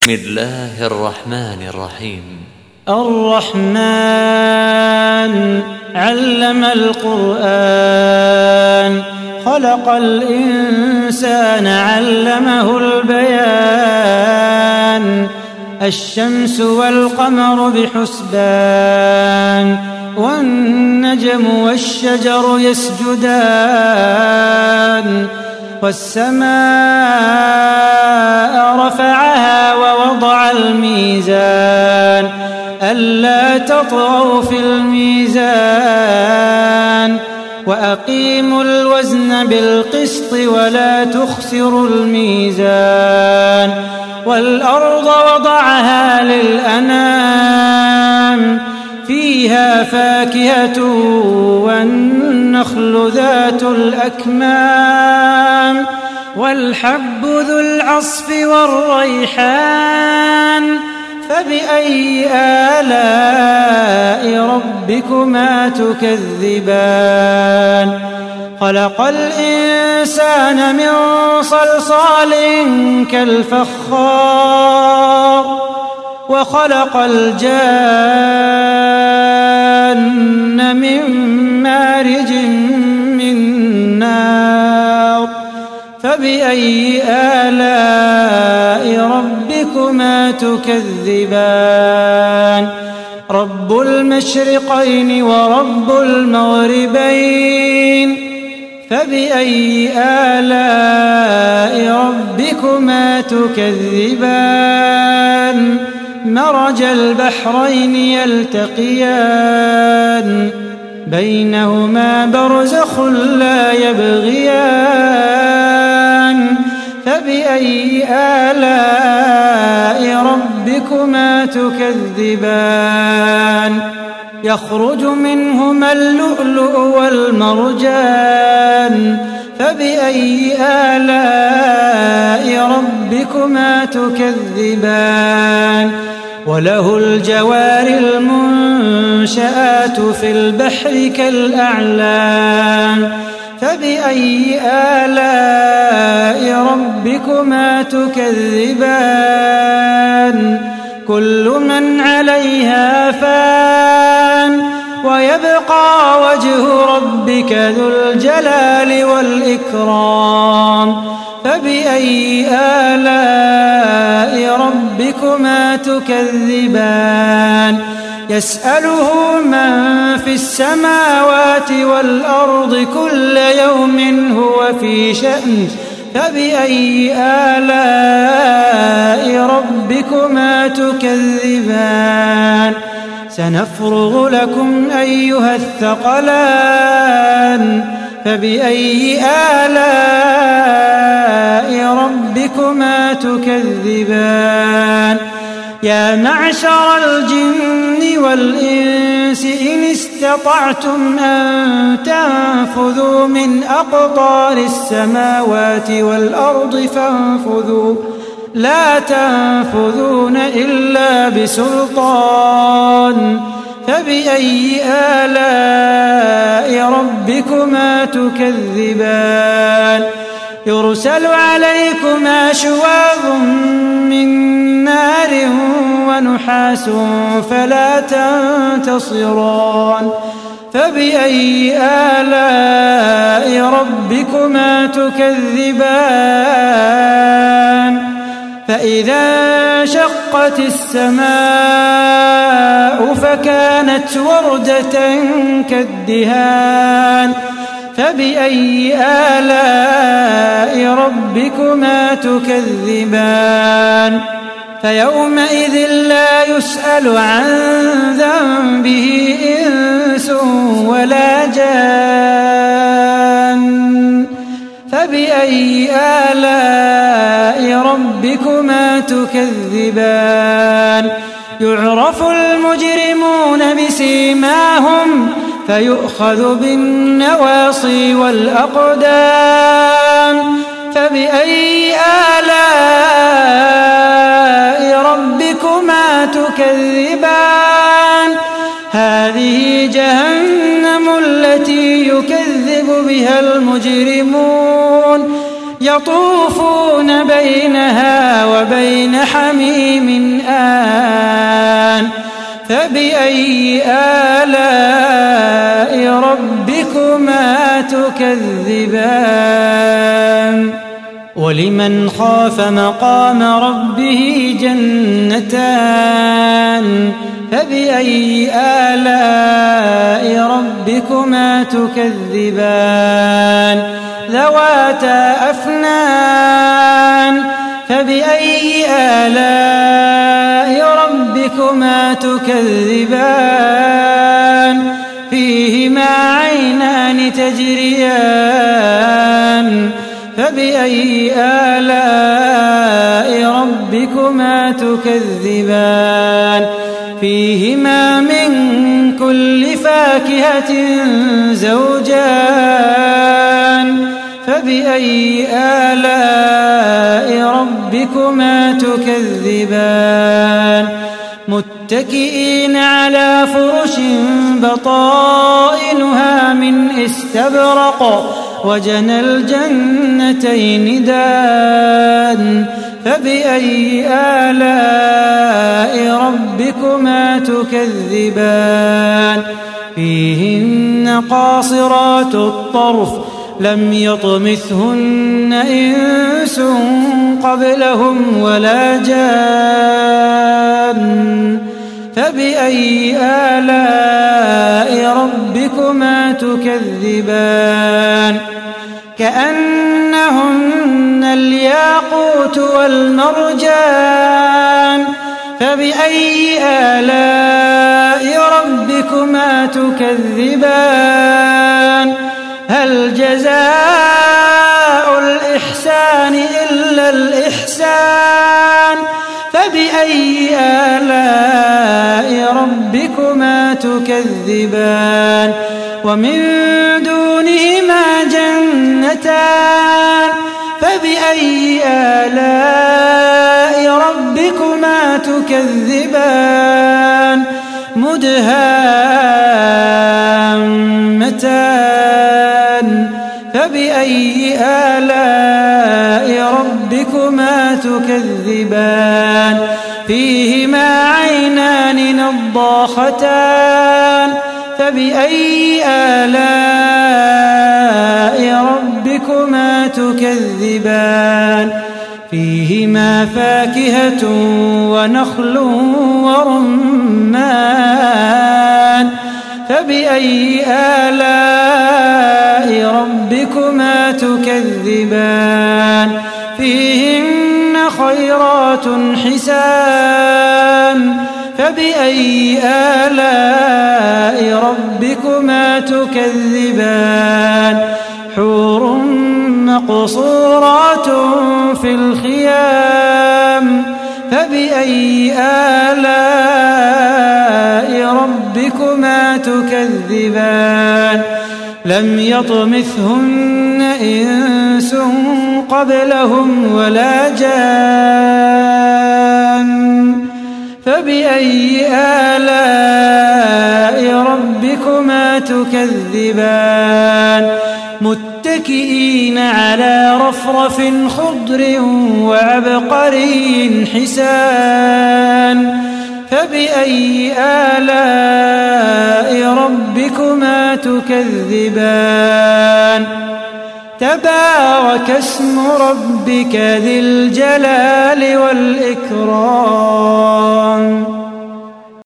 بسم الله الرحمن الرحيم. الرحمن علم القرآن، خلق الإنسان علمه البيان. الشمس والقمر بحسبان، والنجم والشجر يسجدان. والسماء رفعها ووضع الميزان، ألا تطغوا في الميزان. وأقيموا الوزن بالقسط ولا تخسروا الميزان. والأرض وضعها للأنام، فيها فاكهة والنخل ذات الأكمام، والحب ذو العصف والريحان. فبأي آلاء ربكما تكذبان؟ خلق الإنسان من صلصال كالفخار، وخلق الجان من مارج من نار. فبأي آلاء ربكما تكذبان؟ رب المشرقين ورب المغربين. فبأي آلاء ربكما تكذبان؟ مرج البحرين يلتقيان، بينهما برزخ لا يبغيان. فبأي آلاء ربكما تكذبان؟ يخرج منهما اللؤلؤ والمرجان. فبأي آلاء ربكما تكذبان؟ وله الجوار المنشآت في البحر كالأعلام. فبأي آلاء ربكما تكذبان؟ كل من عليها فان، ويبقى وجه ربك ذو الجلال والإكرام. فبأي آلاء ربكما تكذبان؟ يسأله من في السماوات والأرض كل يوم هو في شأن. فبأي آلاء ربكما تكذبان؟ سنفرغ لكم أيها الثقلان. فبأي آلاء ربكما تكذبان؟ يا معشر الجن والإنس إن استطعتم أن تنفذوا من أقطار السماوات والأرض فانفذوا، لا تنفذون إلا بسلطان. فبأي آلاء ربكما تكذبان؟ يرسل عليكما شواظ من نار ونحاس فلا تنتصران. فبأي آلاء ربكما تكذبان؟ فإذا انشقت السماء فكانت وردة كالدهان. فبأي آلاء ربكما تكذبان؟ فيومئذ لا يسأل عن ذنبه إنس ولا جان. فبأي آلاء ربكما تكذبان؟ يعرف المجرمون بسيماهم فيؤخذ بالنواصي والأقدام. فبأي آلاء ربكما تكذبان؟ هذه جهنم التي يكذب بها المجرمون، يطوفون بينها وبين حميم آن فبأي آلاء ربكما تكذبان ولمن خاف مقام ربه جنتان فبأي آلاء ربكما تكذبان ذواتا أفنان فبأي آلاء ربكما تكذبان فيهما عينان تجريان فبأي آلاء ربكما تكذبان فيهما من كل فاكهة زوجان فبأي آلاء ربكما تكذبان متكئين على فرش بطائنها من استبرق وجنى الجنتين دان فبأي آلاء ربكما تكذبان فيهن قاصرات الطرف لم يطمثهن إنس قبلهم ولا جان فبأي آلاء ربكما تكذبان كأنهن الياقوت والمرجان فبأي آلاء ربكما تكذبان هل جزاء الإحسان إلا الإحسان فبأي آلاء ربكما تكذبان ومن دونهما جنتان فبأي آلاء ربكما تكذبان مدهامتان فبأي آلاء ربكما تكذبان فيهما عينان نضاختان فبأي آلاء ربكما تكذبان فيهما فاكهة ونخل ورمان فبأي آلاء ربكما تكذبان فيهن خيرات حسان فبأي آلاء ربكما تكذبان حور مقصورات في الخيام فبأي آلاء ربكما تكذبان لم يطمثهن إنس قبلهم ولا جان فبأي آلاء ربكما تكذبان متكئين على رفرف خضر وعبقري حسان فبأي آلاء ربكما تكذبان تبارك اسم ربك ذي الجلال والإكرام